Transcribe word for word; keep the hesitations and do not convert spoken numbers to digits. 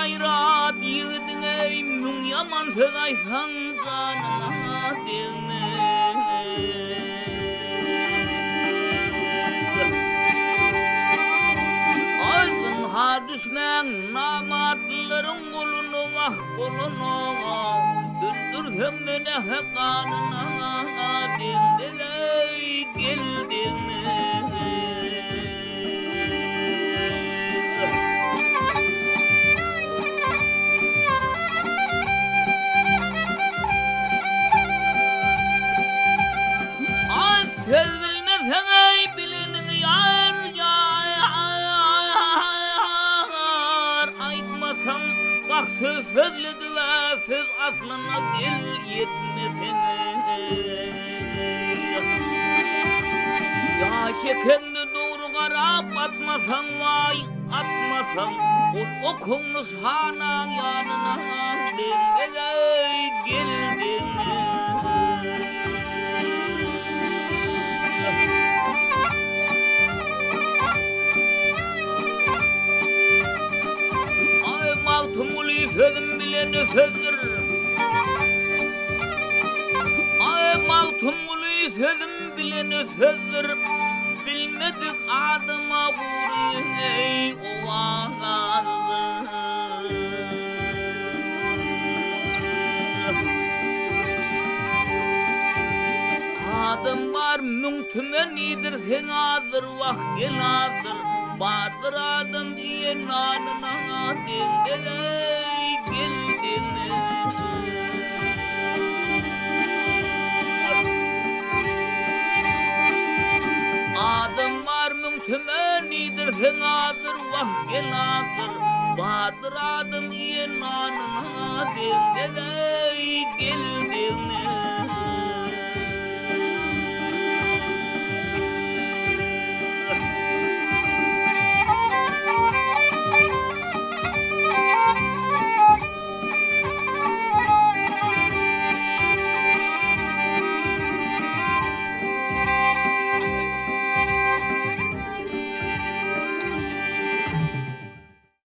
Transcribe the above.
gayrat yiğidine mün yaman fedaysan canına deme. Aydın ha düşmen namatlıların kulunu vah kulunu öldürsen de ne hekanına deme geldin. Söz bilmesen ey bilinin yar yar aytmasan bak söz sözlüdü ve söz aslına dil yetmesin. Ya şekerini doğru karab atmasan vay atmasan ol okunmuş hanan yanına dengele geldin. Maltumuli sözüm bile nefedir. Ay maltumuli sözüm bile nefedir. Bilmedik adıma vurayım ey ovanazdır. Adım var mümtümenidir sen adır vah gel adır. Vardır adım diye nanına dengele geldin. Adım var mümtümenidir sen adır vah gel adır. Vardır adım diye nanına dengele geldin.